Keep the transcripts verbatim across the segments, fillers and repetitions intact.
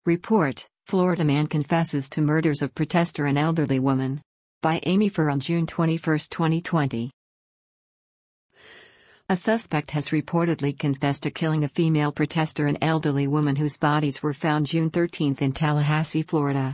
Report: Florida man confesses to murders of protester and elderly woman. By Amy Furr on June twenty-first, twenty twenty. A suspect has reportedly confessed to killing a female protester and elderly woman whose bodies were found June thirteenth in Tallahassee, Florida.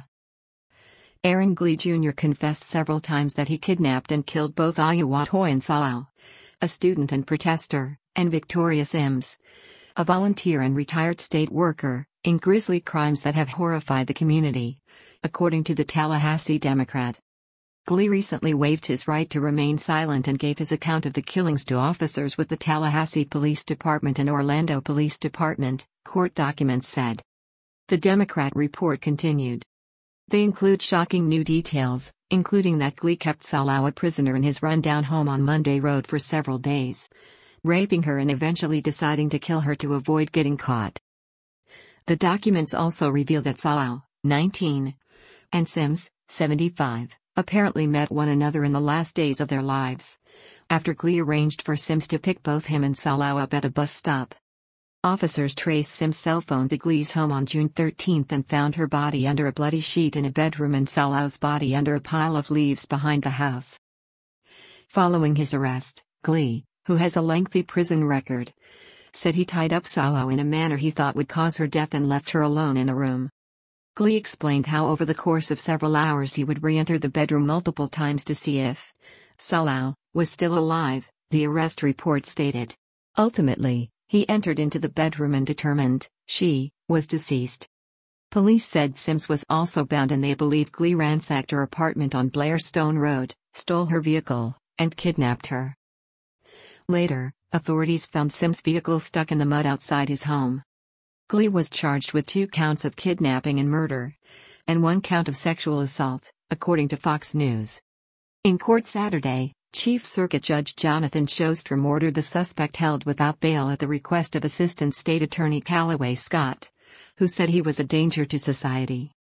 Aaron Glee Junior confessed several times that he kidnapped and killed both Ayawatoyan Salau, a student and protester, and Victoria Sims, a volunteer and retired state worker, in grisly crimes that have horrified the community, according to the Tallahassee Democrat. Glee recently waived his right to remain silent and gave his account of the killings to officers with the Tallahassee Police Department and Orlando Police Department, court documents said. The Democrat report continued. They include shocking new details, including that Glee kept Salau a prisoner in his rundown home on Monday Road for several days, raping her and eventually deciding to kill her to avoid getting caught. The documents also reveal that Salau, nineteen, and Sims, seventy-five, apparently met one another in the last days of their lives, after Glee arranged for Sims to pick both him and Salau up at a bus stop. Officers traced Sims' cell phone to Glee's home on June thirteenth and found her body under a bloody sheet in a bedroom and Salau's body under a pile of leaves behind the house. Following his arrest, Glee, who has a lengthy prison record, said he tied up Salau in a manner he thought would cause her death and left her alone in a room. Glee explained how over the course of several hours he would re-enter the bedroom multiple times to see if Salau was still alive, the arrest report stated. Ultimately, he entered into the bedroom and determined she was deceased. Police said Sims was also bound and they believe Glee ransacked her apartment on Blairstone Road, stole her vehicle, and kidnapped her. Later, authorities found Sims' vehicle stuck in the mud outside his home. Glee was charged with two counts of kidnapping and murder, and one count of sexual assault, according to Fox News. In court Saturday, Chief Circuit Judge Jonathan Shostrom ordered the suspect held without bail at the request of Assistant State Attorney Callaway Scott, who said he was a danger to society.